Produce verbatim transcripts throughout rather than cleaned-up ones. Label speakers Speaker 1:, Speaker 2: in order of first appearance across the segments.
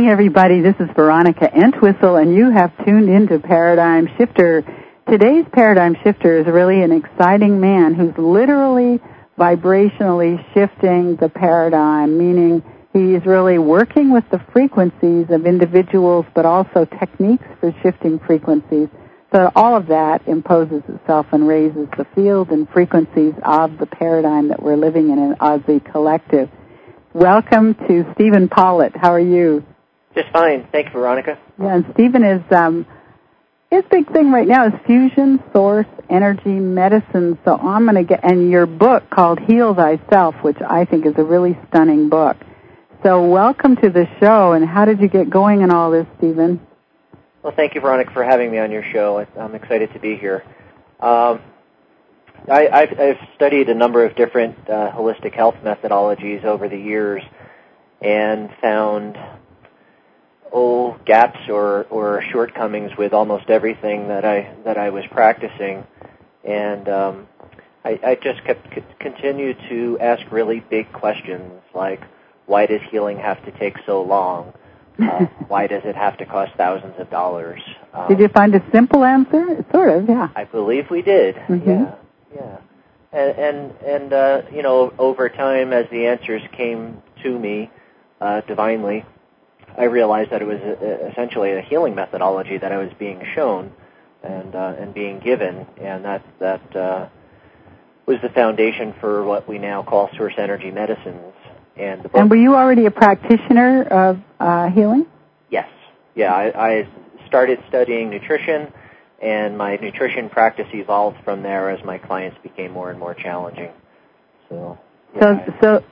Speaker 1: morning, everybody. This is Veronica Entwistle, and you have tuned into Paradigm Shifter. Today's Paradigm Shifter is really an exciting man who's literally vibrationally shifting the paradigm, meaning he's really working with the frequencies of individuals, but also techniques for shifting frequencies. So all of that imposes itself and raises the field and frequencies of the paradigm that we're living in as the collective. Welcome to Stephen Pollitt. How are you?
Speaker 2: Just fine. Thank you, Veronica.
Speaker 1: Yeah, and Stephen is, um, his big thing right now is fusion, source, energy, medicine. So I'm going to get, and your book called Heal Thyself, which I think is a really stunning book. So welcome to the show, and how did you get going in all this, Stephen?
Speaker 2: Well, thank you, Veronica, for having me on your show. I'm excited to be here. Um, I, I've, I've studied a number of different uh, holistic health methodologies over the years and found oh, gaps or, or shortcomings with almost everything that I that I was practicing. And um, I, I just kept c- continued to ask really big questions like, why does healing have to take so long? Uh, why does it have to cost thousands of dollars? Um,
Speaker 1: did you find a simple answer? Sort of, yeah.
Speaker 2: I believe we did,
Speaker 1: mm-hmm.
Speaker 2: yeah. Yeah, and and, and uh, you know, over time, as the answers came to me uh, divinely, I realized that it was a, essentially a healing methodology that I was being shown and uh, and being given, and that that uh, was the foundation for what we now call source energy medicines. And the book,
Speaker 1: and were you already a practitioner of uh, healing?
Speaker 2: Yes. Yeah, I, I started studying nutrition. And my nutrition practice evolved from there as my clients became more and more challenging. So, yeah,
Speaker 1: so, so,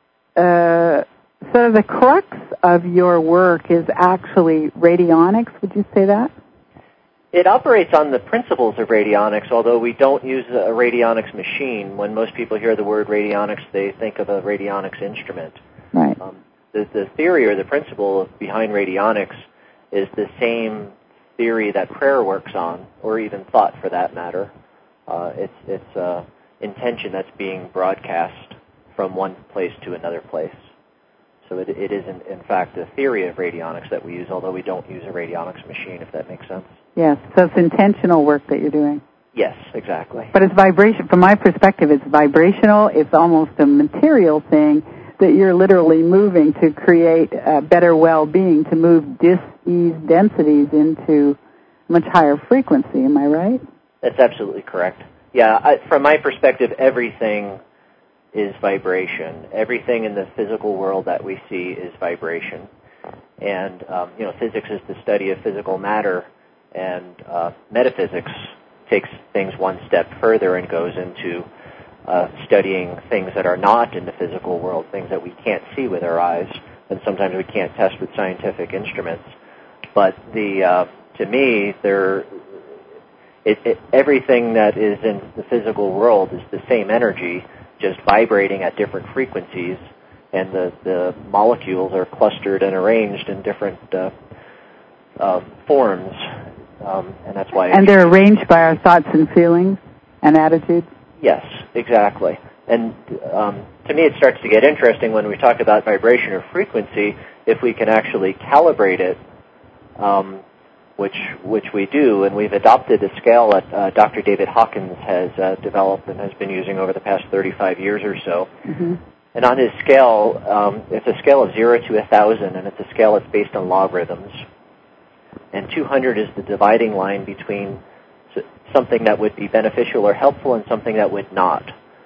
Speaker 1: uh, so the crux of your work is actually radionics. Would you say that?
Speaker 2: It operates on the principles of radionics, although we don't use a radionics machine. When most people hear the word radionics, they think of a radionics instrument.
Speaker 1: Right.
Speaker 2: Um, the, the theory or the principle behind radionics is the same theory that prayer works on, or even thought for that matter. Uh, it's it's uh, intention that's being broadcast from one place to another place. So it, it is, in, in fact, the theory of radionics that we use, although we don't use a radionics machine, if that makes sense.
Speaker 1: Yes, so it's intentional work that you're doing.
Speaker 2: Yes, exactly.
Speaker 1: But it's vibration. From my perspective, it's vibrational. It's almost a material thing that you're literally moving to create uh, better well-being, to move dis-ease densities into much higher frequency. Am I right?
Speaker 2: That's absolutely correct. Yeah, I, from my perspective, everything is vibration. Everything in the physical world that we see is vibration. And, um, you know, physics is the study of physical matter, and uh, metaphysics takes things one step further and goes into Uh, studying things that are not in the physical world, things that we can't see with our eyes, and sometimes we can't test with scientific instruments. But the uh, to me, there, it, it, everything that is in the physical world is the same energy, just vibrating at different frequencies, and the, the molecules are clustered and arranged in different uh, uh, forms, um, and that's why.
Speaker 1: And they're arranged by our thoughts and feelings and attitudes.
Speaker 2: Yes, exactly. And um, to me, it starts to get interesting when we talk about vibration or frequency, if we can actually calibrate it, um, which which we do. And we've adopted a scale that uh, Doctor David Hawkins has uh, developed and has been using over the past thirty-five years or so.
Speaker 1: Mm-hmm.
Speaker 2: And on his scale, um, it's a scale of zero to one thousand, and it's a scale that's based on logarithms. And two hundred is the dividing line between something that would be beneficial or helpful and something that would not.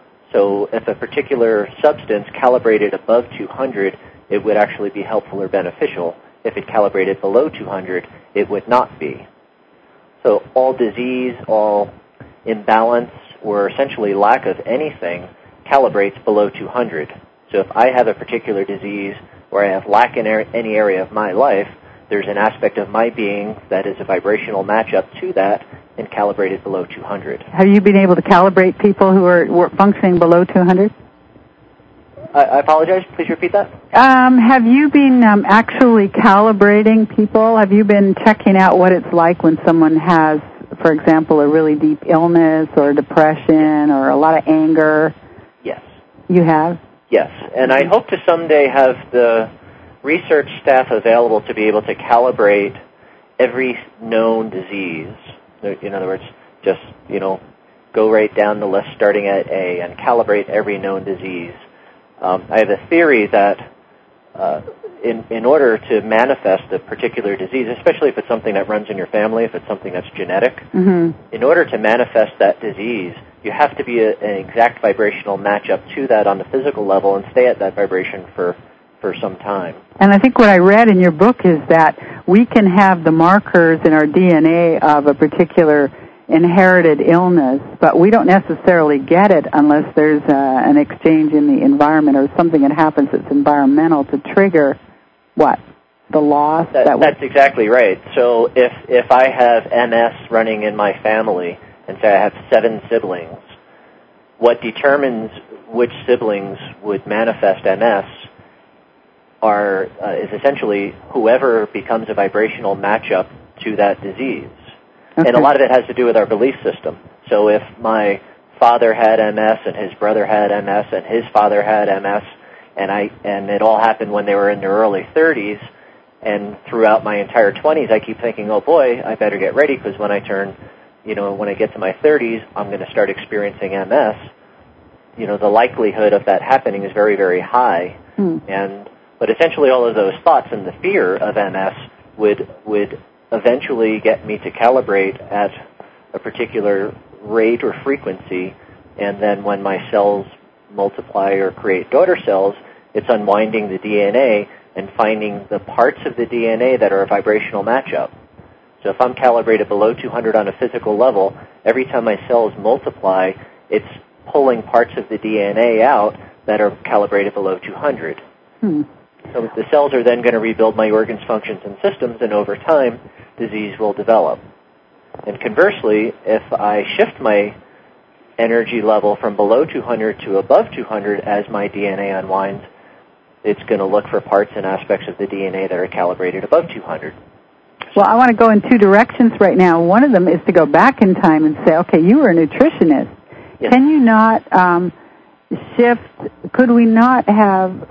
Speaker 2: So if a particular substance calibrated above two hundred, it would actually be helpful or beneficial. If it calibrated below two hundred, it would not be. So all disease, all imbalance, or essentially lack of anything calibrates below two hundred. So if I have a particular disease or I have lack in any area of my life, there's an aspect of my being that is a vibrational matchup to that and calibrated below two hundred.
Speaker 1: Have you been able to calibrate people who are, who are functioning below two hundred?
Speaker 2: I, I apologize. Please repeat that.
Speaker 1: Um, have you been um, actually calibrating people? Have you been checking out what it's like when someone has, for example, a really deep illness or depression or a lot of anger?
Speaker 2: Yes.
Speaker 1: You have?
Speaker 2: Yes, and I hope to someday have the research staff available to be able to calibrate every known disease. In other words, just, you know, go right down the list starting at A and calibrate every known disease. Um, I have a theory that uh, in, in order to manifest a particular disease, especially if it's something that runs in your family, if it's something that's genetic, mm-hmm. in order to manifest that disease, you have to be a, an exact vibrational matchup to that on the physical level and stay at that vibration for, for some time.
Speaker 1: And I think what I read in your book is that we can have the markers in our D N A of a particular inherited illness, but we don't necessarily get it unless there's a, an exchange in the environment or something that happens that's environmental to trigger what? The loss?
Speaker 2: That,
Speaker 1: that
Speaker 2: that's exactly right. So if, if I have M S running in my family, and say I have seven siblings, what determines which siblings would manifest M S are uh, is essentially whoever becomes a vibrational matchup to that disease. Okay. And a lot of it has to do with our belief system. So if my father had M S and his brother had M S and his father had M S, and I and it all happened when they were in their early thirties, and throughout my entire twenties, I keep thinking, oh boy, I better get ready because when I turn, you know, when I get to my thirties, I'm going to start experiencing M S. You know, the likelihood of that happening is very, very high. Mm. And but essentially, all of those thoughts and the fear of M S would would eventually get me to calibrate at a particular rate or frequency, and then when my cells multiply or create daughter cells, it's unwinding the D N A and finding the parts of the D N A that are a vibrational matchup. So if I'm calibrated below two hundred on a physical level, every time my cells multiply, it's pulling parts of the D N A out that are calibrated below two hundred. Hmm. So the cells are then going to rebuild my organs, functions, and systems, and over time, disease will develop. And conversely, if I shift my energy level from below two hundred to above two hundred as my D N A unwinds, it's going to look for parts and aspects of the D N A that are calibrated above two hundred.
Speaker 1: Well, I want to go in two directions right now. One of them is to go back in time and say, okay, you were a nutritionist. Yes. Can you not um, shift, could we not have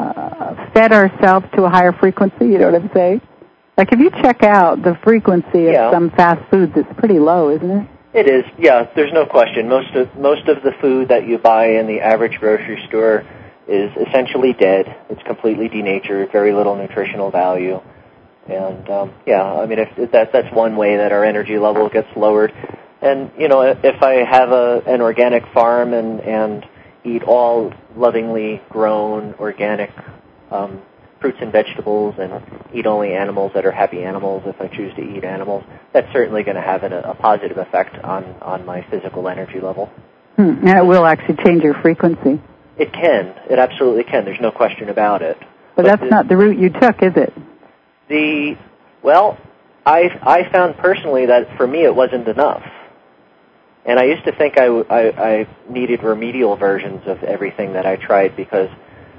Speaker 1: uh, fed ourselves to a higher frequency, you know what I'm saying? Like if you check out the frequency of yeah. some fast foods, it's pretty low, isn't it?
Speaker 2: It is, yeah, there's no question. Most of most of the food that you buy in the average grocery store is essentially dead. It's completely denatured, very little nutritional value. And, um, yeah, I mean, if, if that, that's one way that our energy level gets lowered. And, you know, if I have a, an organic farm and, and eat all lovingly grown organic um, fruits and vegetables and eat only animals that are happy animals if I choose to eat animals, that's certainly going to have an, a positive effect on, on my physical energy level.
Speaker 1: Hmm. And it will actually change your frequency.
Speaker 2: It can. It absolutely can. There's no question about it.
Speaker 1: But, but that's the, not the route you took, is it?
Speaker 2: The, well, I, I found personally that for me it wasn't enough. And I used to think I, I, I needed remedial versions of everything that I tried because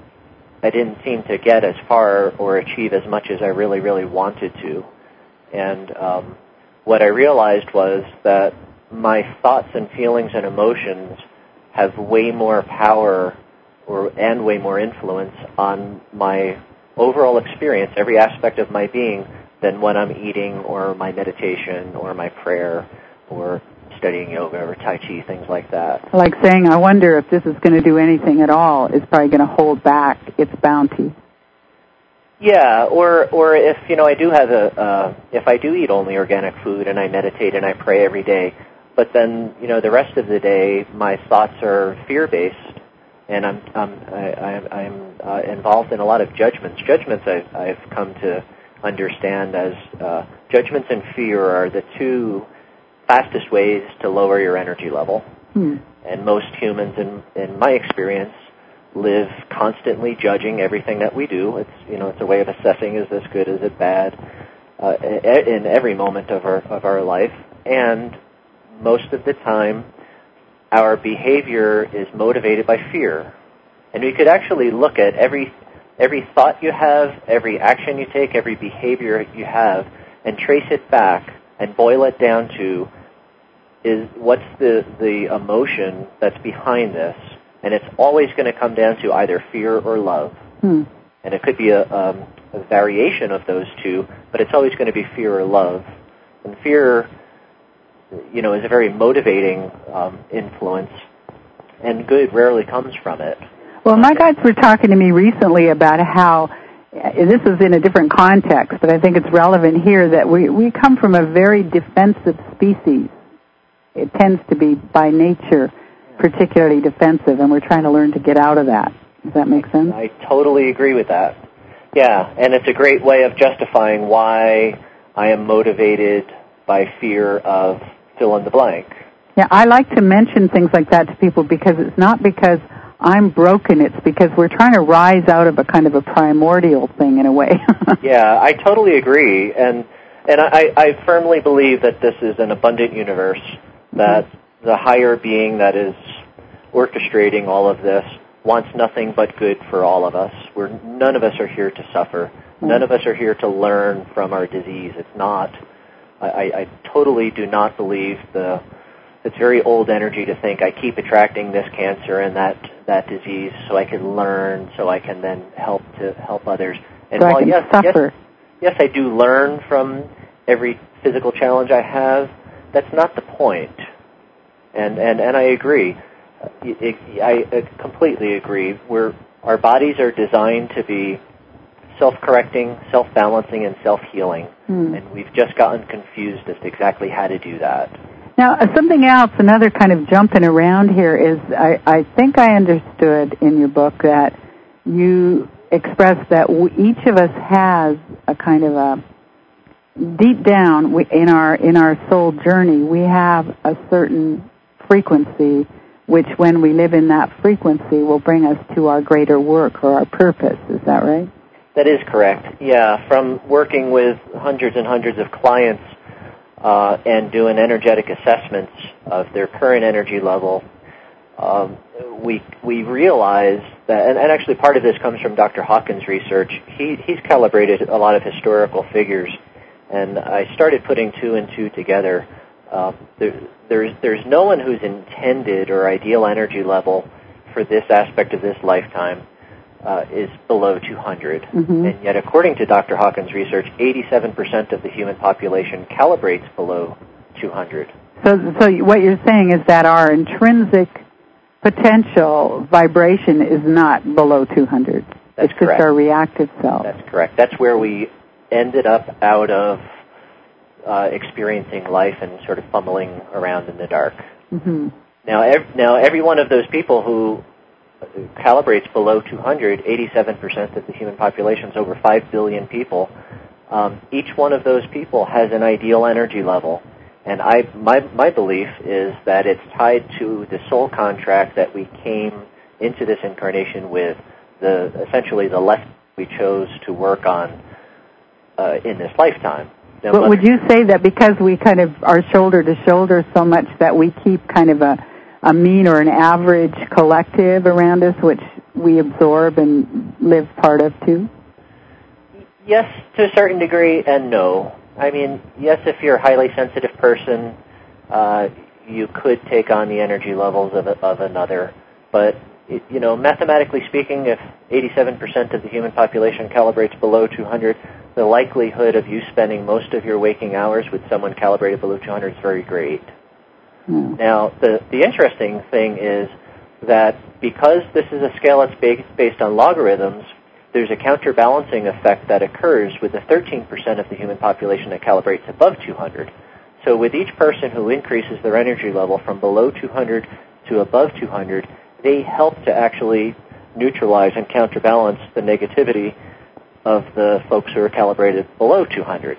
Speaker 2: I didn't seem to get as far or achieve as much as I really, really wanted to. And um, what I realized was that my thoughts and feelings and emotions have way more power or and way more influence on my overall experience, every aspect of my being, than when I'm eating or my meditation or my prayer or studying yoga or Tai Chi, things like that.
Speaker 1: Like saying, I wonder if this is going to do anything at all, it's probably going to hold back its bounty.
Speaker 2: Yeah, or or if, you know, I do have a, uh, if I do eat only organic food and I meditate and I pray every day, but then, you know, the rest of the day my thoughts are fear-based, and I'm I'm I, I'm uh, involved in a lot of judgments. Judgments I've, I've come to understand as uh, judgments and fear are the two fastest ways to lower your energy level. Hmm. And most humans, in in my experience, live constantly judging everything that we do. It's, you know, it's a way of assessing, is this good, is it bad, uh, in every moment of our of our life. And most of the time, our behavior is motivated by fear. And we could actually look at every every thought you have, every action you take, every behavior you have, and trace it back and boil it down to is what's the, the emotion that's behind this. And it's always going to come down to either fear or love. Hmm. And it could be a, um, a variation of those two, but it's always going to be fear or love. And fear, you know, is a very motivating um, influence, and good rarely comes from it.
Speaker 1: Well, my guides were talking to me recently about how, this is in a different context, but I think it's relevant here, that we, we come from a very defensive species. It tends to be, by nature, particularly defensive, and we're trying to learn to get out of that. Does that make sense?
Speaker 2: I totally agree with that. Yeah, and it's a great way of justifying why I am motivated by fear of fill in the blank.
Speaker 1: Yeah, I like to mention things like that to people because it's not because I'm broken, it's because we're trying to rise out of a kind of a primordial thing in a way.
Speaker 2: Yeah, I totally agree, and and I, I firmly believe that this is an abundant universe, that mm-hmm. the higher being that is orchestrating all of this wants nothing but good for all of us. We're, none of us are here to suffer. Mm-hmm. None of us are here to learn from our disease. It's not. I, I, I totally do not believe the. It's very old energy to think I keep attracting this cancer and that that disease so I can learn, so I can then help to help others. And
Speaker 1: so
Speaker 2: while
Speaker 1: I can
Speaker 2: yes,
Speaker 1: suffer.
Speaker 2: yes, yes, I do learn from every physical challenge I have. That's not the point. And and and I agree. I completely agree. We're, our bodies are designed to be self-correcting, self-balancing, and self-healing, mm. and we've just gotten confused as to exactly how to do that.
Speaker 1: Now, uh, something else, another kind of jumping around here is, I, I think I understood in your book that you expressed that w- each of us has a kind of a, deep down we, in our in our soul journey, we have a certain frequency which, when we live in that frequency, will bring us to our greater work or our purpose. Is that right?
Speaker 2: That is correct. Yeah, from working with hundreds and hundreds of clients uh, and doing energetic assessments of their current energy level, um, we we realize that, and, and actually part of this comes from Doctor Hawkins' research. He he's calibrated a lot of historical figures, and I started putting two and two together. Uh, there, there's there's no one who's intended or ideal energy level for this aspect of this lifetime uh, is below two hundred. Mm-hmm. And yet, according to Doctor Hawkins' research, eighty-seven percent of the human population calibrates below two hundred.
Speaker 1: So, so what you're saying is that our intrinsic potential vibration is not below two hundred.
Speaker 2: That's
Speaker 1: it's
Speaker 2: correct.
Speaker 1: Just our reactive self.
Speaker 2: That's correct. That's where we ended up out of Uh, experiencing life and sort of fumbling around in the dark. Mm-hmm. Now, ev- now, every one of those people who calibrates below two hundred, eighty-seven percent of the human population is over five billion people. Um, each one of those people has an ideal energy level, and I, my, my belief is that it's tied to the soul contract that we came into this incarnation with, the essentially the lesson we chose to work on uh, in this lifetime.
Speaker 1: Now, but would you say that because we kind of are shoulder to shoulder so much that we keep kind of a, a mean or an average collective around us, which we absorb and live part of too?
Speaker 2: Yes, to a certain degree, and no. I mean, yes, if you're a highly sensitive person, uh, you could take on the energy levels of, a, of another. But, it, you know, mathematically speaking, if eighty-seven percent of the human population calibrates below two hundred, the likelihood of you spending most of your waking hours with someone calibrated below two hundred is very great. Mm. Now, the, the interesting thing is that because this is a scale that's based, based on logarithms, there's a counterbalancing effect that occurs with the thirteen percent of the human population that calibrates above two hundred. So with each person who increases their energy level from below two hundred to above two hundred, they help to actually neutralize and counterbalance the negativity of the folks who are calibrated below two hundred.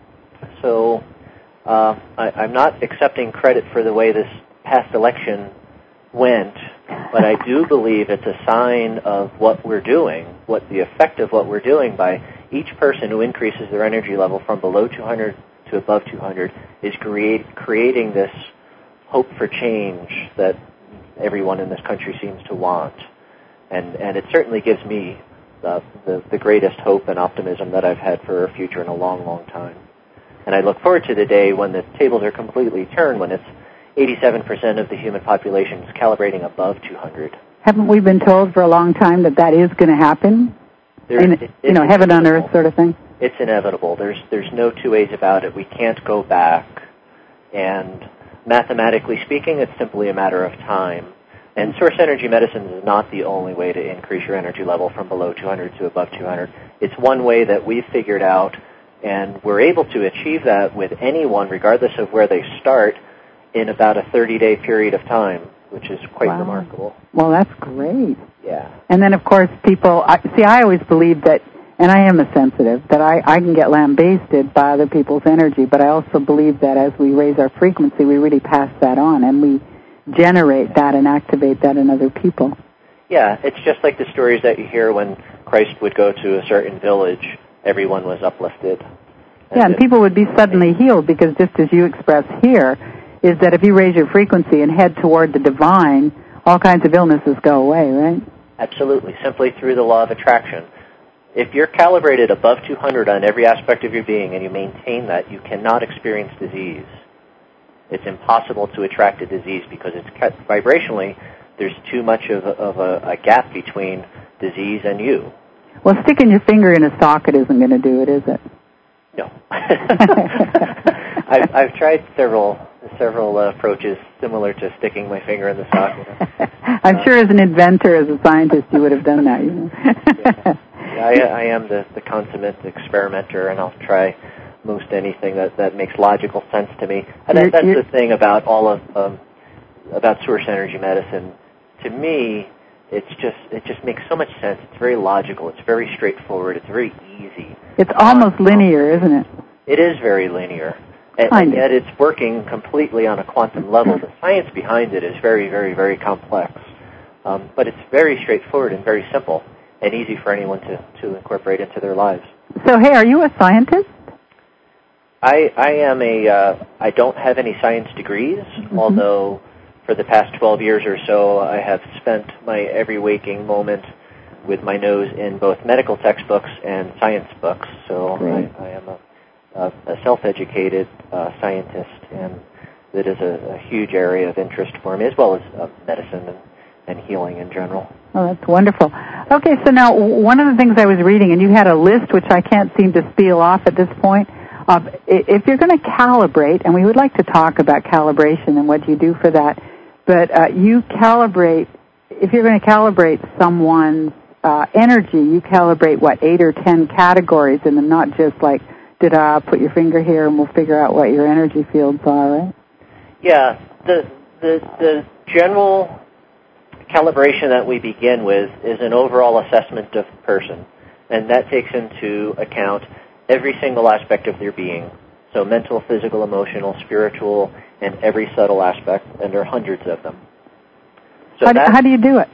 Speaker 2: So uh, I, I'm not accepting credit for the way this past election went, but I do believe it's a sign of what we're doing, what the effect of what we're doing by each person who increases their energy level from below two hundred to above two hundred is create, creating this hope for change that everyone in this country seems to want. And, and it certainly gives me The, the, the greatest hope and optimism that I've had for a future in a long, long time. And I look forward to the day when the tables are completely turned, when it's eighty-seven percent of the human population is calibrating above two hundred.
Speaker 1: Haven't we been told for a long time that that is going to happen?
Speaker 2: There's,
Speaker 1: In,
Speaker 2: it,
Speaker 1: you know, heaven on earth sort of thing?
Speaker 2: It's inevitable. There's there's no two ways about it. We can't go back. And mathematically speaking, it's simply a matter of time. And source energy medicine is not the only way to increase your energy level from below two hundred to above two hundred. It's one way that we've figured out, and we're able to achieve that with anyone, regardless of where they start, in about a thirty-day period of time, which is quite
Speaker 1: wow.
Speaker 2: remarkable.
Speaker 1: Well, that's great.
Speaker 2: Yeah.
Speaker 1: And then, of course, people, I, see, I always believe that, and I am a sensitive, that I, I can get lambasted by other people's energy, but I also believe that as we raise our frequency, we really pass that on, and we generate that and activate that in other people.
Speaker 2: Yeah, it's just like the stories that you hear when Christ would go to a certain village, everyone was uplifted. And
Speaker 1: yeah, and people would be suddenly healed, because just as you express here, is that if you raise your frequency and head toward the divine, all kinds of illnesses go away, right?
Speaker 2: Absolutely, simply through the law of attraction. If you're calibrated above two hundred on every aspect of your being and you maintain that, you cannot experience disease. It's impossible to attract a disease because it's kept vibrationally. There's too much of, a, of a, a gap between disease and you.
Speaker 1: Well, sticking your finger in a socket isn't going to do it, is it?
Speaker 2: No. I've, I've tried several several uh, approaches similar to sticking my finger in the socket.
Speaker 1: I'm uh, sure as an inventor, as a scientist, you would have done that. You know?
Speaker 2: yeah. Yeah, I, I am the, the consummate experimenter, and I'll try most anything that, that makes logical sense to me. And that, that's the thing about all of um, about source energy medicine. To me, it's just it just makes so much sense. It's very logical. It's very straightforward. It's very easy.
Speaker 1: It's almost linear, isn't it?
Speaker 2: It is very linear, and, and yet it's working completely on a quantum level. The science behind it is very, very, very complex, um, but it's very straightforward and very simple and easy for anyone to, to incorporate into their lives.
Speaker 1: So, hey, are you a scientist?
Speaker 2: I, I am a, uh, I don't have any science degrees, mm-hmm. although for the past twelve years or so I have spent my every waking moment with my nose in both medical textbooks and science books. So I, I am a, a, a self-educated uh, scientist, and that is a, a huge area of interest for me, as well as uh, medicine and, and healing in general.
Speaker 1: Oh, that's wonderful. Okay, so now one of the things I was reading, and you had a list which I can't seem to spiel off at this point, Uh, if you're going to calibrate, and we would like to talk about calibration and what you do for that, but uh, you calibrate, if you're going to calibrate someone's uh, energy, you calibrate, what, eight or ten categories, and then not just like, did I put your finger here and we'll figure out what your energy fields are, right?
Speaker 2: Yeah, the, the, the general calibration that we begin with is an overall assessment of the person, and that takes into account every single aspect of their being, so mental, physical, emotional, spiritual, and every subtle aspect, and there are hundreds of them. So
Speaker 1: how, do, how do you do it?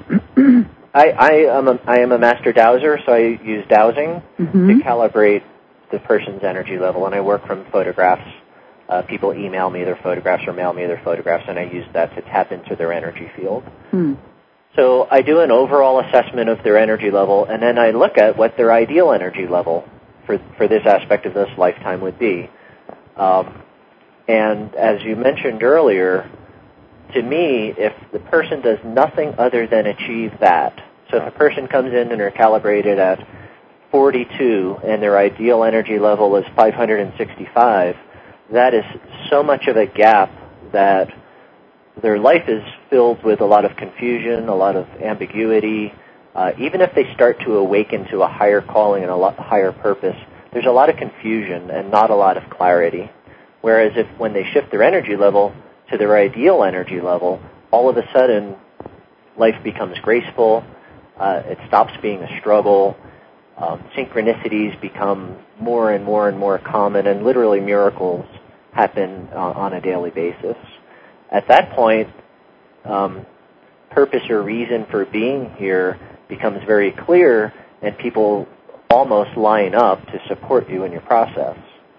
Speaker 2: I, I, am a, I am a master dowser, so I use dowsing mm-hmm. to calibrate the person's energy level, and I work from photographs. Uh, people email me their photographs or mail me their photographs, and I use that to tap into their energy field. Hmm. So I do an overall assessment of their energy level, and then I look at what their ideal energy level for for this aspect of this lifetime would be. Um, and as you mentioned earlier, to me, if the person does nothing other than achieve that, so if a person comes in and they're calibrated at forty-two and their ideal energy level is five hundred sixty-five, that is so much of a gap that their life is filled with a lot of confusion, a lot of ambiguity. Uh, even if they start to awaken to a higher calling and a lot higher purpose, there's a lot of confusion and not a lot of clarity. Whereas if when they shift their energy level to their ideal energy level, all of a sudden life becomes graceful, uh, it stops being a struggle, um, synchronicities become more and more and more common, and literally miracles happen uh, on a daily basis. At that point, um, purpose or reason for being here becomes very clear, and people almost line up to support you in your process.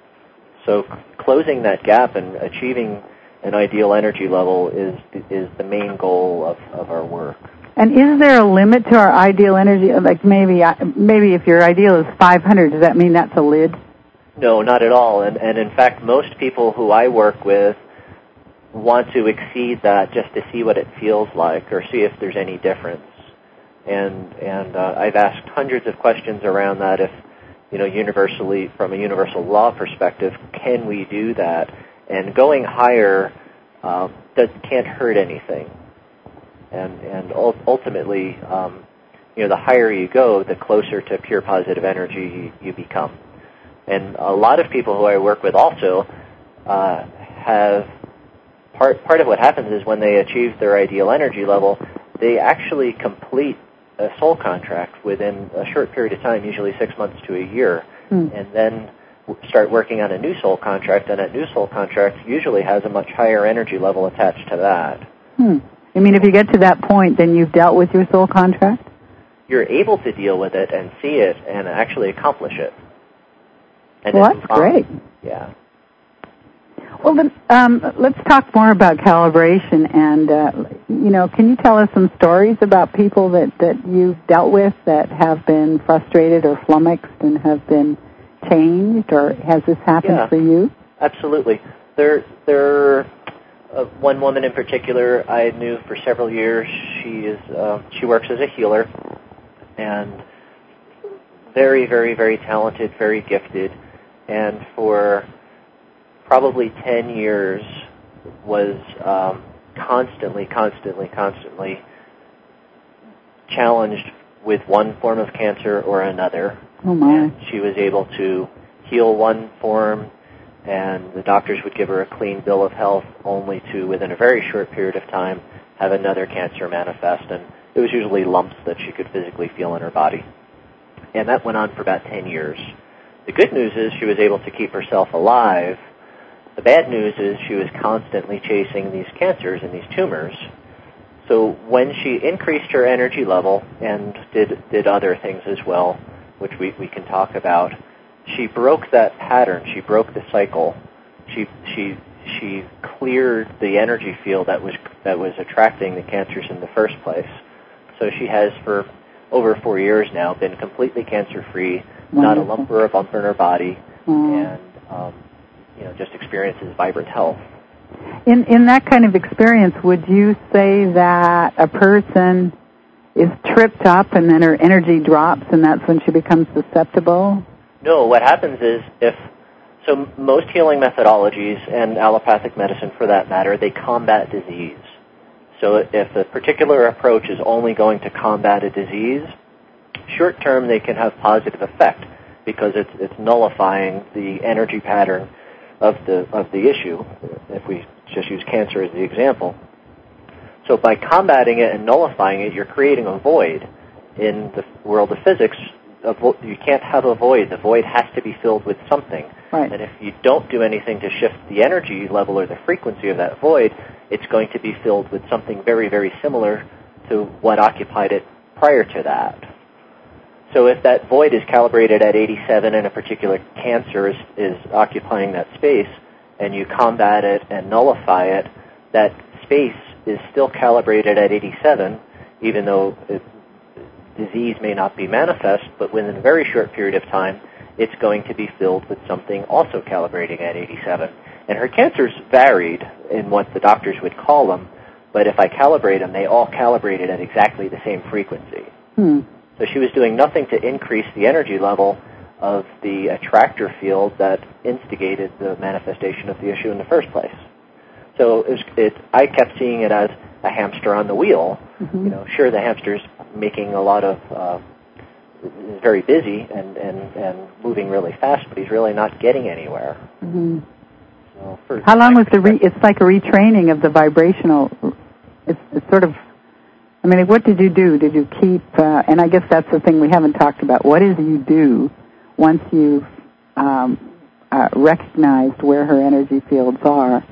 Speaker 2: So c- closing that gap and achieving an ideal energy level is is the main goal of, of our work.
Speaker 1: And is there a limit to our ideal energy? Like maybe maybe if your ideal is five hundred, does that mean that's a lid?
Speaker 2: No, not at all. And, and in fact, most people who I work with want to exceed that just to see what it feels like or see if there's any difference. And and uh, I've asked hundreds of questions around that. If you know, universally, from a universal law perspective, can we do that? And going higher uh, does, can't hurt anything. And and ultimately, um, you know, the higher you go, the closer to pure positive energy you, you become. And a lot of people who I work with also uh, have part part of what happens is when they achieve their ideal energy level, they actually complete a soul contract within a short period of time, usually six months to a year, mm. and then start working on a new soul contract, and that new soul contract usually has a much higher energy level attached to that.
Speaker 1: Hmm. I mean, if you get to that point, then you've dealt with your soul contract?
Speaker 2: You're able to deal with it and see it and actually accomplish it. And
Speaker 1: well, that's great.
Speaker 2: Yeah.
Speaker 1: Well, then, um, let's talk more about calibration. And, uh, you know, can you tell us some stories about people that, that you've dealt with that have been frustrated or flummoxed and have been changed, or has this happened
Speaker 2: yeah,
Speaker 1: for you?
Speaker 2: Absolutely. There, there. Uh, one woman in particular I knew for several years. She is, uh, she works as a healer, and very, very, very talented, very gifted, and for probably ten years was um, constantly, constantly, constantly challenged with one form of cancer or another.
Speaker 1: Oh my!
Speaker 2: And she was able to heal one form, and the doctors would give her a clean bill of health, only to, within a very short period of time, have another cancer manifest. And it was usually lumps that she could physically feel in her body. And that went on for about ten years. The good news is she was able to keep herself alive. The bad news is she was constantly chasing these cancers and these tumors. So when she increased her energy level and did, did other things as well, which we, we can talk about, she broke that pattern. She broke the cycle. She she she cleared the energy field that was that was attracting the cancers in the first place. So she has for over four years now been completely cancer-free, not a lump or a bump in her body, mm. and um, you know, just experiences vibrant health.
Speaker 1: In in that kind of experience, would you say that a person is tripped up and then her energy drops, and that's when she becomes susceptible?
Speaker 2: No, what happens is if, so most healing methodologies, and allopathic medicine for that matter, they combat disease. So if a particular approach is only going to combat a disease, short term they can have positive effect because it's, it's nullifying the energy pattern of the, of the issue, if we just use cancer as the example. So by combating it and nullifying it, you're creating a void in the world of physics. A vo- you can't have a void. The void has to be filled with something.
Speaker 1: Right.
Speaker 2: And if you don't do anything to shift the energy level or the frequency of that void, it's going to be filled with something very, very similar to what occupied it prior to that. So if that void is calibrated at eighty-seven and a particular cancer is, is occupying that space, and you combat it and nullify it, that space is still calibrated at eighty-seven, even though it, disease may not be manifest, but within a very short period of time, it's going to be filled with something also calibrating at eighty-seven. And her cancers varied in what the doctors would call them, but if I calibrate them, they all calibrated at exactly the same frequency.
Speaker 1: Hmm.
Speaker 2: So she was doing nothing to increase the energy level of the attractor field that instigated the manifestation of the issue in the first place. So it, was, it I kept seeing it as a hamster on the wheel. Mm-hmm. You know, sure, the hamster's making a lot of, uh, is very busy and, and, and moving really fast, but he's really not getting anywhere.
Speaker 1: Mm-hmm.
Speaker 2: So for
Speaker 1: How long was the, re- it's like a retraining of the vibrational, it's, it's sort of, I mean, what did you do? Did you keep, uh, and I guess that's the thing we haven't talked about, what did you do once you've um, uh, recognized where her energy fields are?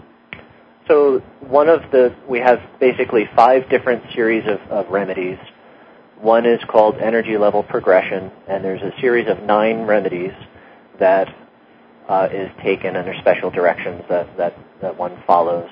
Speaker 2: So one of the, we have basically five different series of, of remedies. One is called energy level progression, and there's a series of nine remedies that uh, is taken under special directions that, that, that one follows.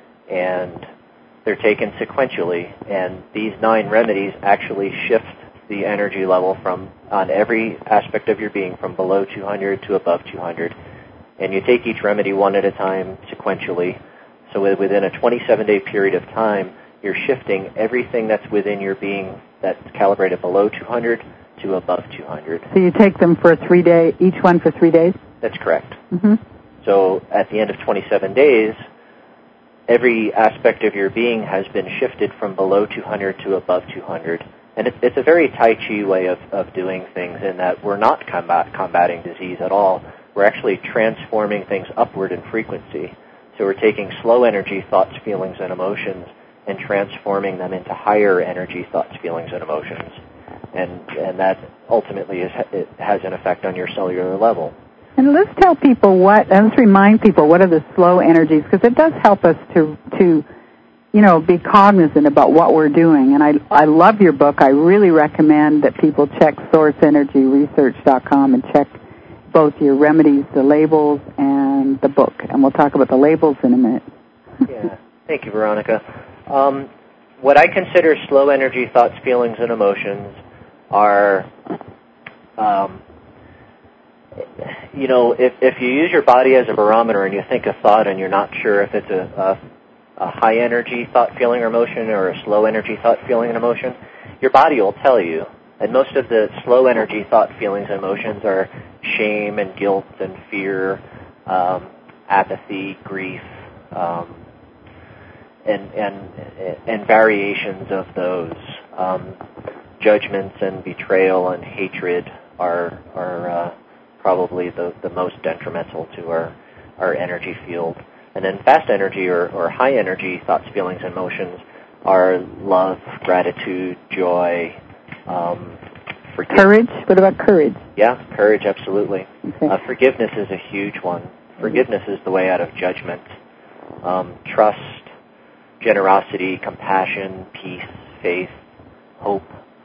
Speaker 2: And they're taken sequentially, and these nine remedies actually shift the energy level from, on every aspect of your being, from below two hundred to above two hundred. And you take each remedy one at a time sequentially. So within a twenty-seven day period of time, you're shifting everything that's within your being that's calibrated below two hundred to above two hundred.
Speaker 1: So you take them for three day, each one for three days?
Speaker 2: That's correct.
Speaker 1: Mm-hmm.
Speaker 2: So at the end of twenty-seven days, every aspect of your being has been shifted from below two hundred to above two hundred. And it's, it's a very Tai Chi way of, of doing things in that we're not combat, combating disease at all. We're actually transforming things upward in frequency. So we're taking slow energy thoughts, feelings, and emotions and transforming them into higher energy thoughts, feelings, and emotions. And, and that ultimately is, it has an effect on your cellular level.
Speaker 1: And let's tell people what, and let's remind people what are the slow energies, because it does help us to, to, you know, be cognizant about what we're doing. And I, I love your book. I really recommend that people check source energy research dot com and check both your remedies, the labels, and the book. And we'll talk about the labels in a minute.
Speaker 2: Yeah. Thank you, Veronica. Um, what I consider slow energy thoughts, feelings, and emotions are, um, you know, if, if you use your body as a barometer and you think a thought and you're not sure if it's a, a, a high energy thought, feeling, or emotion or a slow energy thought, feeling, and emotion, your body will tell you. And most of the slow energy thought, feelings, and emotions are shame and guilt and fear, um, apathy, grief, um, and, and, and variations of those. Um, judgments and betrayal and hatred are, are uh, probably the, the most detrimental to our, our energy field. And then fast energy or, or high energy thoughts, feelings, and emotions are love, gratitude, joy, um, forgiveness.
Speaker 1: Courage? What about courage?
Speaker 2: Yeah, courage, absolutely.
Speaker 1: Okay.
Speaker 2: Uh, forgiveness is a huge one. Forgiveness is the way out of judgment. Um, trust, generosity, compassion, peace, faith, hope,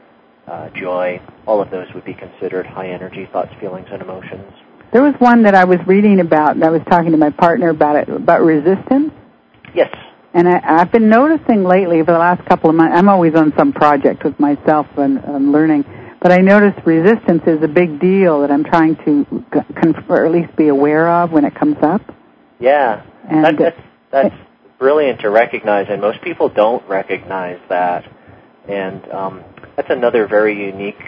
Speaker 2: uh, joy, all of those would be considered high energy thoughts, feelings, and emotions.
Speaker 1: There was one that I was reading about, and I was talking to my partner about it, about resistance.
Speaker 2: Yes.
Speaker 1: And I, I've been noticing lately for the last couple of months, I'm always on some project with myself and, and learning, but I noticed resistance is a big deal that I'm trying to conf- or at least be aware of when it comes up.
Speaker 2: Yeah,
Speaker 1: and
Speaker 2: that, that's, that's brilliant to recognize, and most people don't recognize that. And um, that's another very unique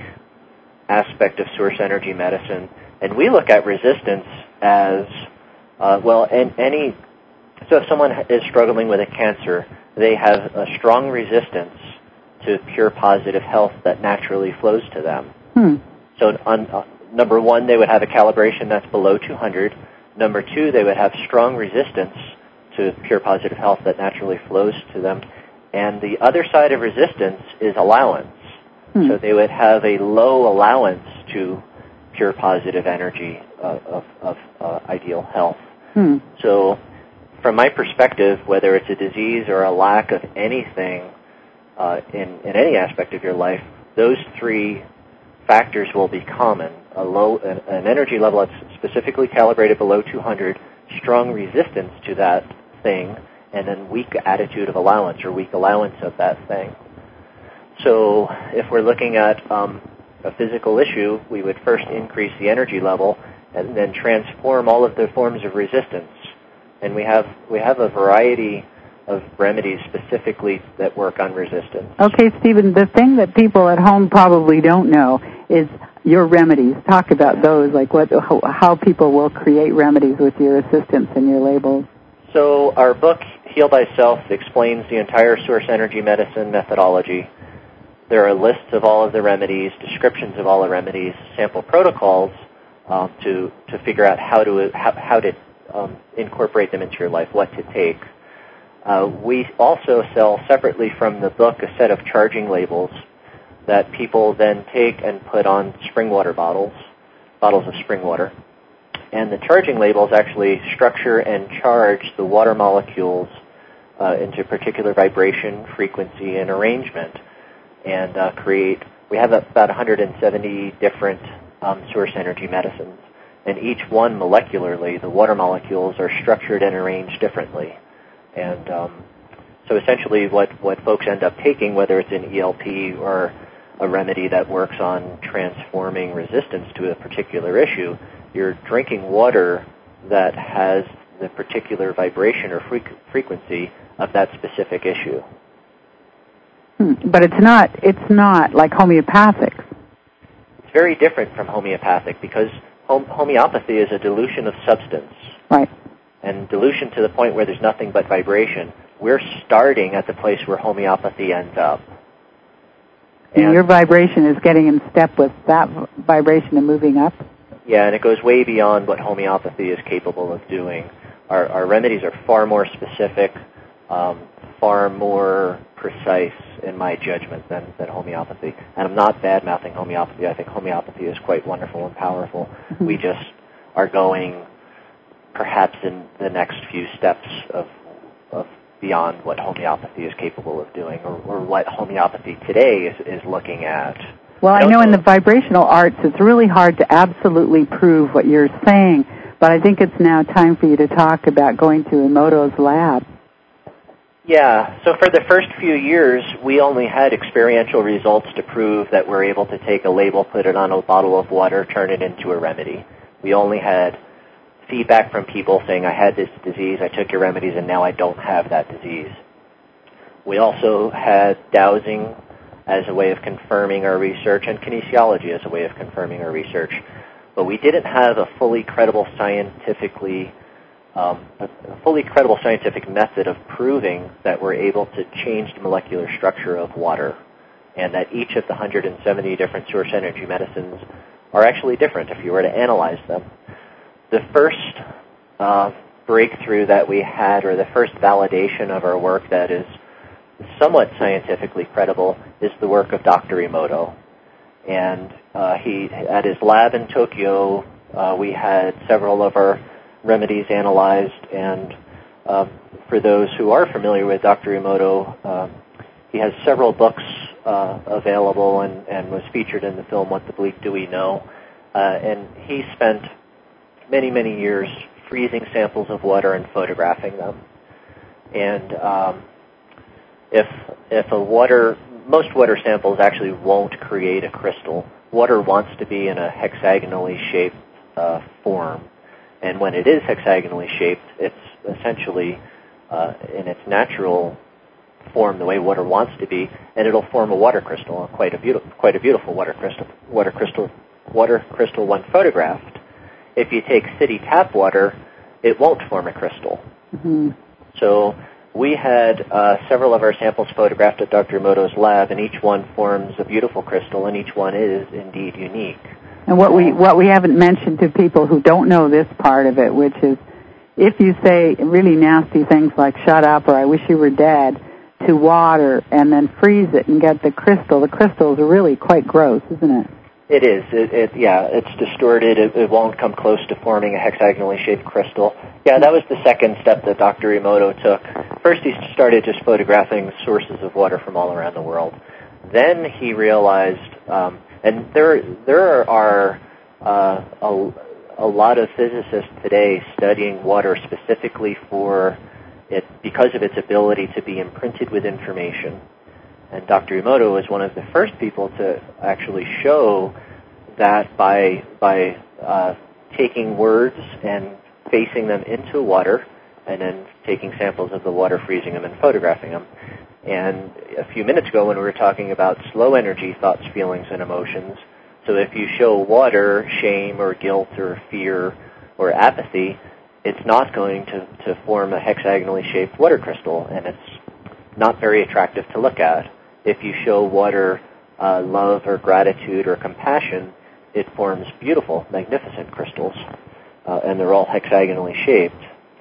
Speaker 2: aspect of source energy medicine. And we look at resistance as, uh, well, and any, so if someone is struggling with a cancer, they have a strong resistance to pure positive health that naturally flows to them.
Speaker 1: Hmm.
Speaker 2: So on, uh, number one, they would have a calibration that's below two hundred. Number two, they would have strong resistance to pure positive health that naturally flows to them. And the other side of resistance is allowance. Hmm. So they would have a low allowance to pure positive energy uh, of, of uh, ideal health.
Speaker 1: Hmm.
Speaker 2: So from my perspective, whether it's a disease or a lack of anything uh, in, in any aspect of your life, those three factors will be common. A low, an, an energy level that's specifically calibrated below two hundred, strong resistance to that thing, and then weak attitude of allowance or weak allowance of that thing. So if we're looking at um, a physical issue, we would first increase the energy level and then transform all of the forms of resistance. And we have we have a variety of remedies specifically that work on resistance.
Speaker 1: Okay, Stephen, the thing that people at home probably don't know is your remedies. Talk about those, like what, how, how people will create remedies with your assistance and your labels.
Speaker 2: So our book, Heal Thyself, explains the entire source energy medicine methodology. There are lists of all of the remedies, descriptions of all the remedies, sample protocols um, to to figure out how to how, how to um, incorporate them into your life, what to take. Uh, we also sell separately from the book a set of charging labels that people then take and put on spring water bottles, bottles of spring water. And the charging labels actually structure and charge the water molecules uh, into particular vibration, frequency, and arrangement, and uh, create, we have about one hundred seventy different um, source energy medicines. And each one molecularly, the water molecules are structured and arranged differently. And um, so essentially what, what folks end up taking, whether it's an E L P or a remedy that works on transforming resistance to a particular issue, you're drinking water that has the particular vibration or frequency of that specific issue.
Speaker 1: Hmm. But it's not, it's not like homeopathic.
Speaker 2: It's very different from homeopathic because home- homeopathy is a dilution of substance.
Speaker 1: Right.
Speaker 2: And dilution to the point where there's nothing but vibration. We're starting at the place where homeopathy ends up.
Speaker 1: And, and your vibration is getting in step with that vibration and moving up?
Speaker 2: Yeah, and it goes way beyond what homeopathy is capable of doing. Our, our remedies are far more specific, um, far more precise in my judgment than, than homeopathy. And I'm not bad-mouthing homeopathy. I think homeopathy is quite wonderful and powerful. Mm-hmm. We just are going perhaps in the next few steps of, of beyond what homeopathy is capable of doing, or, or what homeopathy today is, is looking at.
Speaker 1: Well, I, I know in the vibrational arts it's really hard to absolutely prove what you're saying, but I think it's now time for you to talk about going to Emoto's lab.
Speaker 2: Yeah, so for the first few years, we only had experiential results to prove that we're able to take a label, put it on a bottle of water, turn it into a remedy. We only had feedback from people saying, I had this disease, I took your remedies, and now I don't have that disease. We also had dowsing as a way of confirming our research, and kinesiology as a way of confirming our research. But we didn't have a fully credible scientifically, um, a fully credible scientific method of proving that we're able to change the molecular structure of water, and that each of the one hundred seventy different source energy medicines are actually different if you were to analyze them. The first uh, breakthrough that we had, or the first validation of our work that is somewhat scientifically credible, is the work of Doctor Emoto. And uh, he, at his lab in Tokyo, uh, we had several of our remedies analyzed. And uh, for those who are familiar with Doctor Emoto, uh, he has several books uh, available and, and was featured in the film What the Bleak Do We Know? Uh, and he spent many, many years freezing samples of water and photographing them. And um, if if a water, most water samples actually won't create a crystal. Water wants to be in a hexagonally shaped uh, form. And when it is hexagonally shaped, it's essentially uh, in its natural form, the way water wants to be, and it'll form a water crystal, quite a beautiful, quite a beautiful water crystal. Water crystal, water crystal when photographed. If you take city tap water, it won't form a crystal. Mm-hmm. So we had uh, several of our samples photographed at Doctor Emoto's lab, and each one forms a beautiful crystal, and each one is indeed unique.
Speaker 1: And what we what we haven't mentioned to people who don't know this part of it, which is if you say really nasty things like shut up or I wish you were dead to water and then freeze it and get the crystal, the crystal is really quite gross, isn't it?
Speaker 2: It is. It, it, yeah, it's distorted. It, it won't come close to forming a hexagonally shaped crystal. Yeah, that was the second step that Doctor Emoto took. First, he started just photographing sources of water from all around the world. Then he realized, um, and there there are uh, a, a lot of physicists today studying water specifically for it because of its ability to be imprinted with information. And Doctor Emoto was one of the first people to actually show that by by uh, taking words and facing them into water, and then taking samples of the water, freezing them, and photographing them. And a few minutes ago when we were talking about slow energy thoughts, feelings, and emotions, so if you show water shame or guilt or fear or apathy, it's not going to, to form a hexagonally shaped water crystal, and it's not very attractive to look at. If you show water uh, love or gratitude or compassion, it forms beautiful, magnificent crystals, uh, and they're all hexagonally shaped.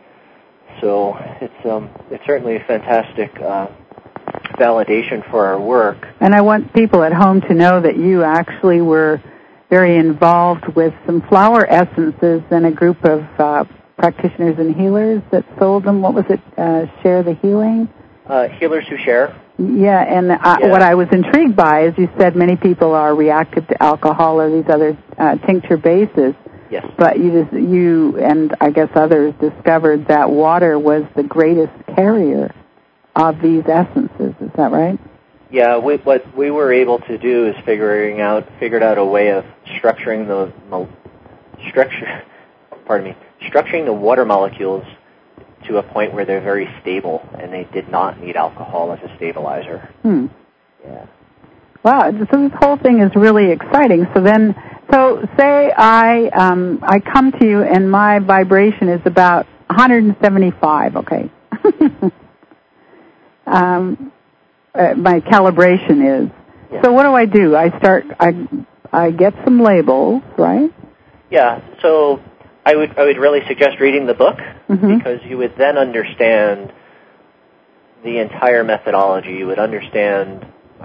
Speaker 2: So it's um, it's certainly a fantastic uh, validation for our work.
Speaker 1: And I want people at home to know that you actually were very involved with some flower essences and a group of uh, practitioners and healers that sold them. What was it? Uh, Share the Healing?
Speaker 2: Uh, healers Who Share.
Speaker 1: Yeah, and uh,
Speaker 2: yeah.
Speaker 1: what I was intrigued by is you said many people are reactive to alcohol or these other uh, tincture bases.
Speaker 2: Yes.
Speaker 1: But you, just, you and I guess others discovered that water was the greatest carrier of these essences. Is that right?
Speaker 2: Yeah. We, what we were able to do is figuring out figured out a way of structuring the structure. Pardon me. Structuring the water molecules to a point where they're very stable, and they did not need alcohol as a stabilizer.
Speaker 1: Hmm.
Speaker 2: Yeah.
Speaker 1: Wow, so this whole thing is really exciting. So then, so say I um, I come to you and my vibration is about one hundred seventy-five, okay? um, uh, my calibration is.
Speaker 2: Yeah.
Speaker 1: So what do I do? I start, I, I get some labels, right?
Speaker 2: Yeah, so I would I would really suggest reading the book,
Speaker 1: mm-hmm.
Speaker 2: because you would then understand the entire methodology. You would understand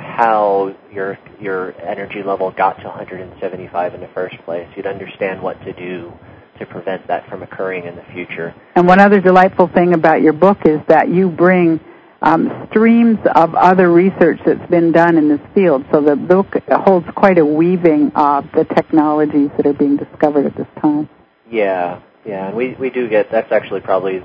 Speaker 2: how your your energy level got to one hundred seventy-five in the first place. You'd understand what to do to prevent that from occurring in the future.
Speaker 1: And one other delightful thing about your book is that you bring um, streams of other research that's been done in this field. So the book holds quite a weaving of the technologies that are being discovered at this time.
Speaker 2: Yeah, yeah, and we, we do get, that's actually probably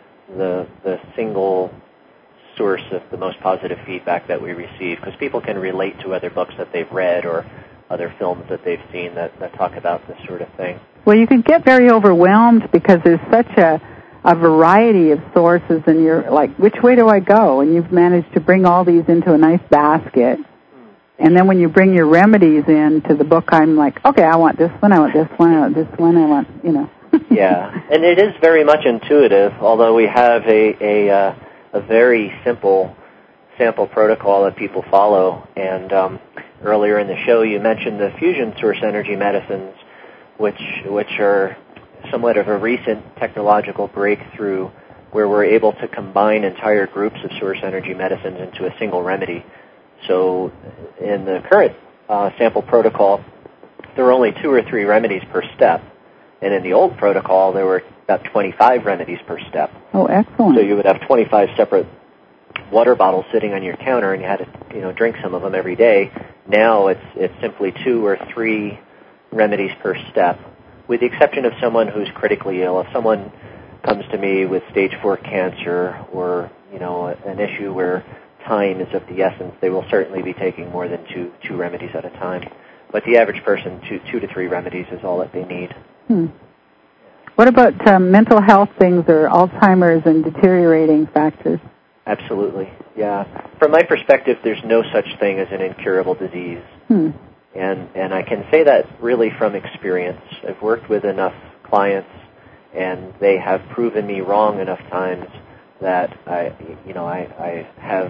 Speaker 2: the the single source of the most positive feedback that we receive, because people can relate to other books that they've read or other films that they've seen that, that talk about this sort of thing.
Speaker 1: Well, you can get very overwhelmed because there's such a, a variety of sources, and you're like, which way do I go? And you've managed to bring all these into a nice basket. And then when you bring your remedies into the book, I'm like, okay, I want this one, I want this one, I want this one, I want, you know.
Speaker 2: Yeah, and it is very much intuitive, although we have a, a, uh, a very simple sample protocol that people follow. And um, earlier in the show, you mentioned the fusion source energy medicines, which which are somewhat of a recent technological breakthrough where we're able to combine entire groups of source energy medicines into a single remedy. So in the current uh, sample protocol, there were only two or three remedies per step. And in the old protocol, there were about twenty-five remedies per step.
Speaker 1: Oh, excellent.
Speaker 2: So you would have twenty-five separate water bottles sitting on your counter, and you had to, you know, drink some of them every day. Now it's it's simply two or three remedies per step, with the exception of someone who's critically ill. If someone comes to me with stage four cancer or, you know, an issue where time is of the essence, they will certainly be taking more than two two remedies at a time. But the average person, two two to three remedies is all that they need.
Speaker 1: Hmm. What about um, mental health things or Alzheimer's and deteriorating factors?
Speaker 2: Absolutely, yeah. From my perspective, there's no such thing as an incurable disease.
Speaker 1: Hmm.
Speaker 2: And and I can say that really from experience. I've worked with enough clients, and they have proven me wrong enough times that I, you know, I, I have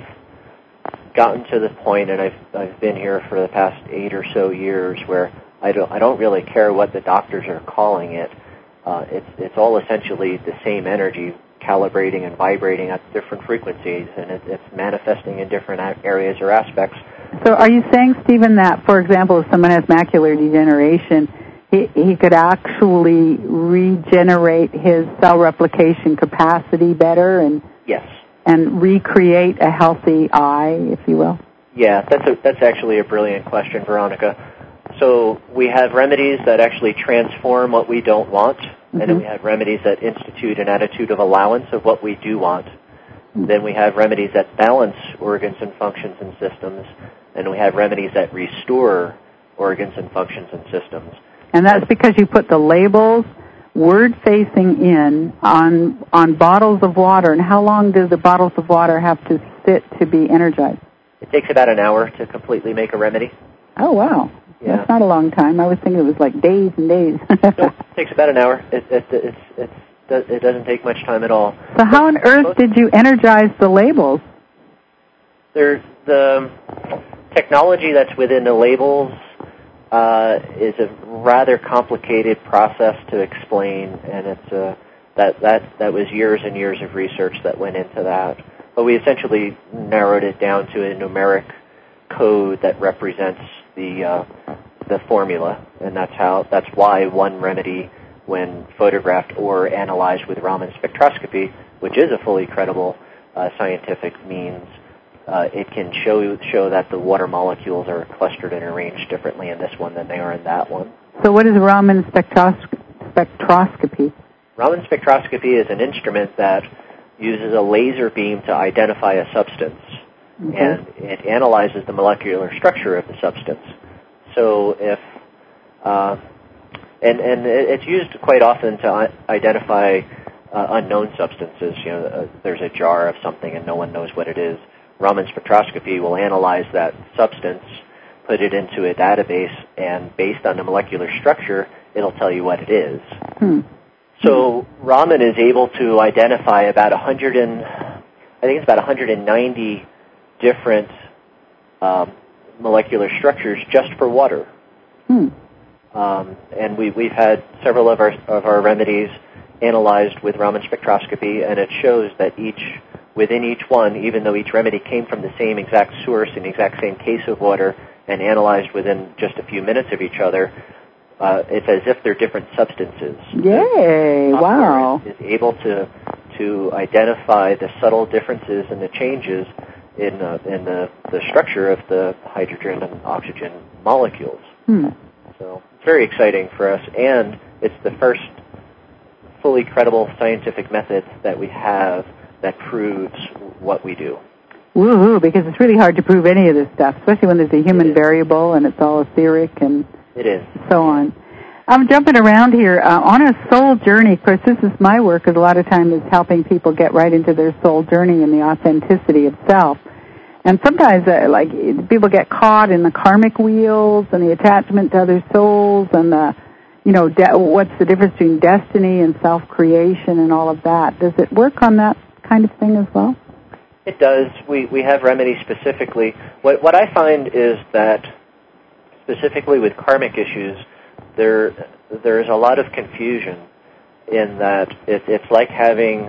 Speaker 2: gotten to the point, and I've I've been here for the past eight or so years, where I don't I don't really care what the doctors are calling it. Uh, it's it's all essentially the same energy calibrating and vibrating at different frequencies, and it, it's manifesting in different areas or aspects.
Speaker 1: So are you saying, Stephen, that, for example, if someone has macular degeneration, he, he could actually regenerate his cell replication capacity better and
Speaker 2: yes,
Speaker 1: and recreate a healthy eye, if you will?
Speaker 2: Yeah, that's a, that's actually a brilliant question, Veronica. So we have remedies that actually transform what we don't want, mm-hmm. and then we have remedies that institute an attitude of allowance of what we do want. Mm-hmm. Then we have remedies that balance organs and functions and systems, and we have remedies that restore organs and functions and systems.
Speaker 1: And that's because you put the labels word-facing in on on bottles of water. And how long do the bottles of water have to sit to be energized?
Speaker 2: It takes about an hour to completely make a remedy.
Speaker 1: Oh, wow.
Speaker 2: Yeah.
Speaker 1: That's not a long time. I was thinking it was like days and days.
Speaker 2: No, it takes about an hour. It, it, it's, it's, it doesn't take much time at all.
Speaker 1: So how on earth did you energize the labels?
Speaker 2: There's the technology that's within the labels uh, is a rather complicated process to explain, and it's a, that, that, that was years and years of research that went into that. But we essentially narrowed it down to a numeric code that represents the uh, the formula, and that's how that's why one remedy, when photographed or analyzed with Raman spectroscopy, which is a fully credible uh, scientific means, uh, it can show show that the water molecules are clustered and arranged differently in this one than they are in that one.
Speaker 1: So what is Raman spectros- spectroscopy?
Speaker 2: Raman spectroscopy is an instrument that uses a laser beam to identify a substance. Okay. And it analyzes the molecular structure of the substance. So if, uh, and, and it's used quite often to identify uh, unknown substances. You know, uh, there's a jar of something and no one knows what it is. Raman spectroscopy will analyze that substance, put it into a database, and based on the molecular structure, it'll tell you what it is.
Speaker 1: Hmm.
Speaker 2: So Raman is able to identify about one hundred and I think it's about one hundred ninety different um, molecular structures just for water.
Speaker 1: Hmm.
Speaker 2: Um, and we, we've had several of our of our remedies analyzed with Raman spectroscopy, and it shows that each within each one, even though each remedy came from the same exact source in the exact same case of water and analyzed within just a few minutes of each other, uh, it's as if they're different substances.
Speaker 1: Yay! Wow!
Speaker 2: Is able to to identify the subtle differences and the changes in uh, in the, the structure of the hydrogen and oxygen molecules.
Speaker 1: Hmm.
Speaker 2: So it's very exciting for us, and it's the first fully credible scientific method that we have that proves what we do.
Speaker 1: Woo-hoo, because it's really hard to prove any of this stuff, especially when there's a human variable and it's all etheric and
Speaker 2: it is.
Speaker 1: so on. I'm jumping around here. Uh, on a soul journey, of course, this is my work, because a lot of time is helping people get right into their soul journey and the authenticity of self. And sometimes, uh, like, people get caught in the karmic wheels and the attachment to other souls and the, you know, de- what's the difference between destiny and self-creation and all of that. Does it work on that kind of thing as well?
Speaker 2: It does. We we have remedies specifically. What what I find is that specifically with karmic issues, there there's a lot of confusion in that it, it's like having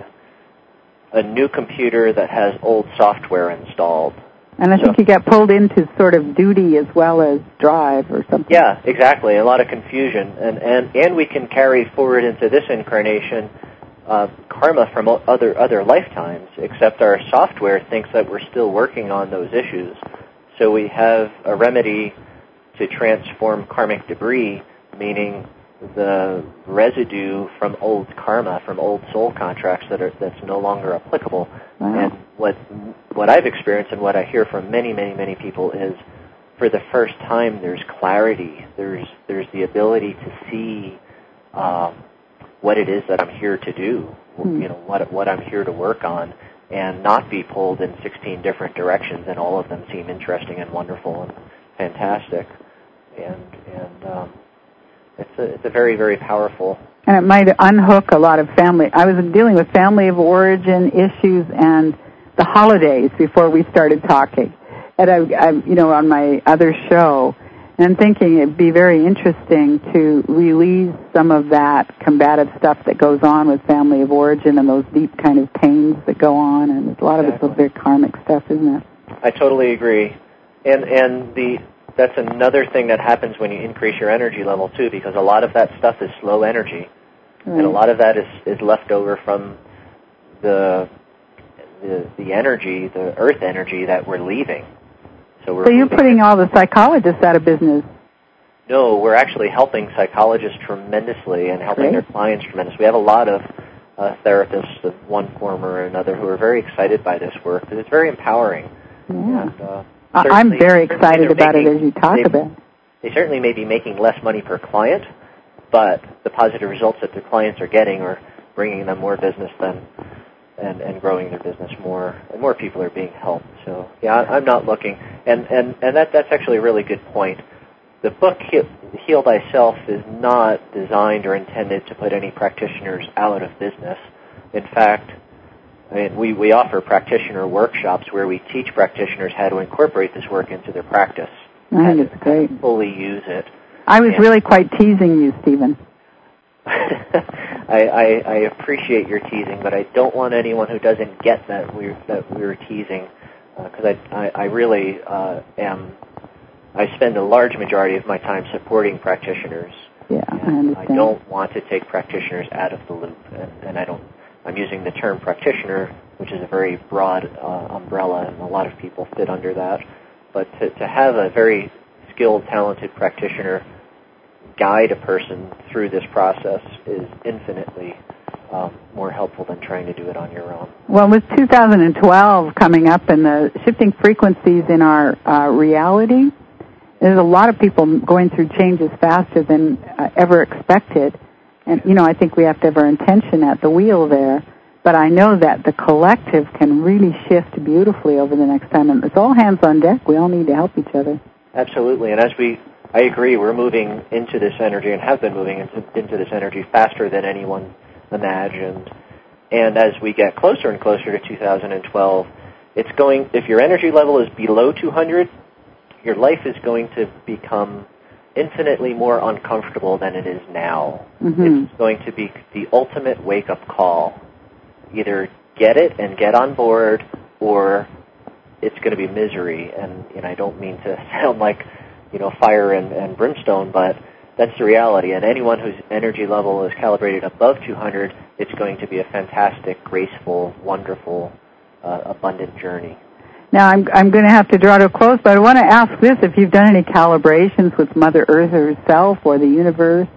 Speaker 2: a new computer that has old software installed.
Speaker 1: And I
Speaker 2: so,
Speaker 1: think you get pulled into sort of duty as well as drive or something.
Speaker 2: Yeah, exactly. A lot of confusion. And, and, and we can carry forward into this incarnation uh, karma from other other lifetimes, except our software thinks that we're still working on those issues. So we have a remedy to transform karmic debris, meaning the residue from old karma, from old soul contracts that are that's no longer applicable.
Speaker 1: Wow.
Speaker 2: And what what I've experienced and what I hear from many, many, many people is, for the first time, there's clarity. There's there's the ability to see um, what it is that I'm here to do. Hmm. You know, what what I'm here to work on, and not be pulled in sixteen different directions, and all of them seem interesting and wonderful and fantastic. And and um, it's a it's a very, very powerful.
Speaker 1: And it might unhook a lot of family. I was dealing with family of origin issues and the holidays before we started talking, and I, I you know, on my other show, and thinking it'd be very interesting to release some of that combative stuff that goes on with family of origin and those deep kind of pains that go on, and a lot
Speaker 2: Exactly.
Speaker 1: of it's very karmic stuff, isn't it?
Speaker 2: I totally agree, and and the. That's another thing that happens when you increase your energy level, too, because a lot of that stuff is slow energy. Right. And a lot of that is, is left over from the, the the energy, the earth energy that we're leaving. So, we're
Speaker 1: so you're putting all the psychologists out of business?
Speaker 2: No, we're actually helping psychologists tremendously and helping
Speaker 1: Great.
Speaker 2: their clients tremendously. We have a lot of uh, therapists of one form or another who are very excited by this work, because it's very empowering.
Speaker 1: Yeah.
Speaker 2: And, uh,
Speaker 1: I'm very excited about
Speaker 2: making,
Speaker 1: it as you talk
Speaker 2: they,
Speaker 1: about it.
Speaker 2: They certainly may be making less money per client, but the positive results that the clients are getting are bringing them more business than, and, and growing their business more, and more people are being helped. So, yeah, I'm not looking. And, and, and that that's actually a really good point. The book, Heal Thyself, is not designed or intended to put any practitioners out of business. In fact, I mean, we, we offer practitioner workshops where we teach practitioners how to incorporate this work into their practice.
Speaker 1: I think it's great.
Speaker 2: Fully use it.
Speaker 1: I was
Speaker 2: and
Speaker 1: really quite teasing you, Stephen.
Speaker 2: I, I, I appreciate your teasing, but I don't want anyone who doesn't get that we're, that we're teasing, because uh, I, I, I really uh, am, I spend a large majority of my time supporting practitioners.
Speaker 1: Yeah, I understand.
Speaker 2: I don't want to take practitioners out of the loop, and, and I don't I'm using the term practitioner, which is a very broad uh, umbrella, and a lot of people fit under that. But to, to have a very skilled, talented practitioner guide a person through this process is infinitely um, more helpful than trying to do it on your own.
Speaker 1: Well, with two thousand twelve coming up and the shifting frequencies in our uh, reality, there's a lot of people going through changes faster than uh, ever expected. And, you know, I think we have to have our intention at the wheel there. but I know that the collective can really shift beautifully over the next time. And it's all hands on deck. We all need to help each other.
Speaker 2: Absolutely. And as we, I agree, we're moving into this energy and have been moving into, into this energy faster than anyone imagined. And as we get closer and closer to two thousand twelve, it's going, if your energy level is below two hundred, your life is going to become infinitely more uncomfortable than it is now.
Speaker 1: Mm-hmm.
Speaker 2: It's going to be the ultimate wake-up call. Either get it and get on board, or it's going to be misery. And, and I don't mean to sound like, you know, fire and, and brimstone, but that's the reality. And anyone whose energy level is calibrated above two hundred, it's going to be a fantastic, graceful, wonderful, uh, abundant journey.
Speaker 1: Now, I'm, I'm going to have to draw to a close, but I want to ask this, if you've done any calibrations with Mother Earth herself or the universe?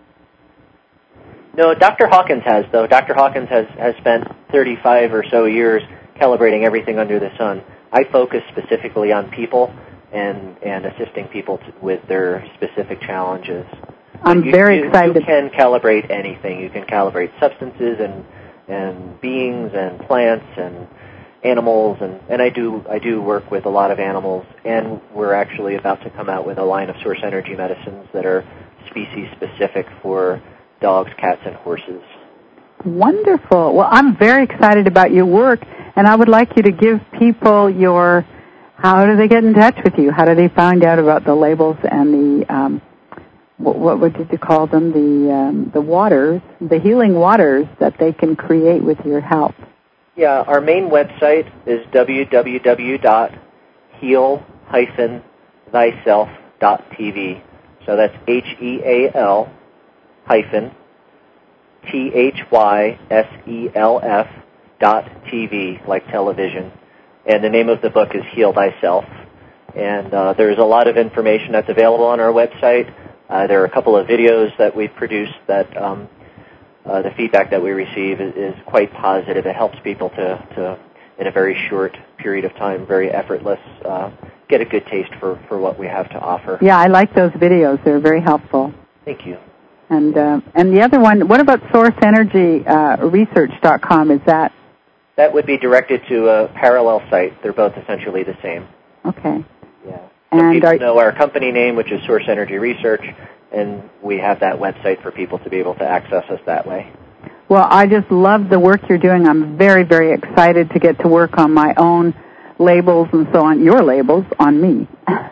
Speaker 2: No, Doctor Hawkins has, though. Doctor Hawkins has, has spent thirty-five or so years calibrating everything under the sun. I focus specifically on people and, and assisting people to, with their specific challenges.
Speaker 1: I'm
Speaker 2: you,
Speaker 1: very
Speaker 2: you,
Speaker 1: excited.
Speaker 2: You can calibrate anything. You can calibrate substances and, and beings and plants and animals, and, and I do I do work with a lot of animals, and we're actually about to come out with a line of source energy medicines that are species-specific for dogs, cats, and horses.
Speaker 1: Wonderful. Well, I'm very excited about your work, and I would like you to give people your, how do they get in touch with you? How do they find out about the labels and the, um, what, what, what did you call them, the, um, the waters, the healing waters that they can create with your help?
Speaker 2: Yeah, our main website is w w w dot heal dash thyself dot t v. So that's H E A L hyphen T H Y S E L F dot T V, like television. And the name of the book is Heal Thyself. And uh, there's a lot of information that's available on our website. Uh, there are a couple of videos that we've produced that um, uh, the feedback that we receive is, is quite positive. It helps people to, to, in a very short period of time, very effortless, uh, get a good taste for, for what we have to offer.
Speaker 1: Yeah, I like those videos. They're very helpful.
Speaker 2: Thank you.
Speaker 1: And uh, and the other one, what about source energy research dot com? Is that?
Speaker 2: That would be directed to a parallel site. They're both essentially the same.
Speaker 1: Okay.
Speaker 2: Yeah. Some
Speaker 1: And
Speaker 2: people
Speaker 1: are,
Speaker 2: know our company name, which is Source Energy Research, and we have that website for people to be able to access us that way.
Speaker 1: Well, I just love the work you're doing. I'm very, very excited to get to work on my own labels and so on, your labels on me.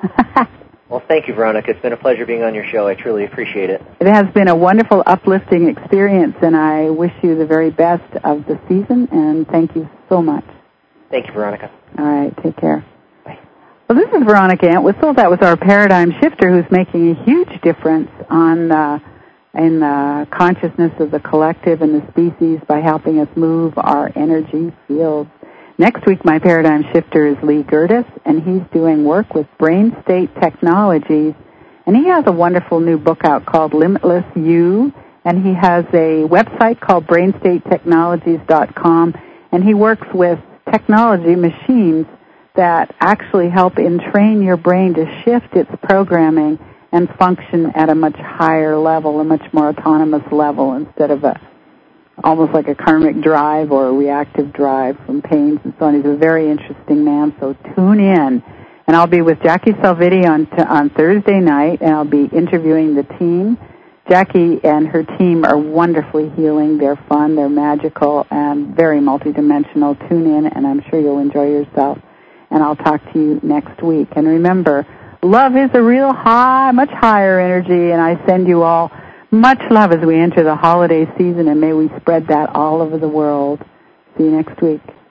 Speaker 2: Well, thank you, Veronica. It's been a pleasure being on your show. I truly appreciate it.
Speaker 1: It has been a wonderful, uplifting experience, and I wish you the very best of the season, and thank you so much.
Speaker 2: Thank you, Veronica.
Speaker 1: All right, take care.
Speaker 2: Bye.
Speaker 1: Well, this is Veronica Entwistle. That was our paradigm shifter who's making a huge difference on uh, in the consciousness of the collective and the species by helping us move our energy fields. Next week, my paradigm shifter is Lee Gerdes, and he's doing work with Brain State Technologies, and he has a wonderful new book out called Limitless You, and he has a website called brain state technologies dot com, and he works with technology machines that actually help entrain your brain to shift its programming and function at a much higher level, a much more autonomous level, instead of a almost like a karmic drive or a reactive drive from pains and so on. He's a very interesting man, so tune in. And I'll be with Jackie Salviti on t- on Thursday night, and I'll be interviewing the team. Jackie and her team are wonderfully healing. They're fun, they're magical, and very multidimensional. Tune in, and I'm sure you'll enjoy yourself. And I'll talk to you next week. And remember, love is a real high, much higher energy, and I send you all much love as we enter the holiday season, and may we spread that all over the world. See you next week.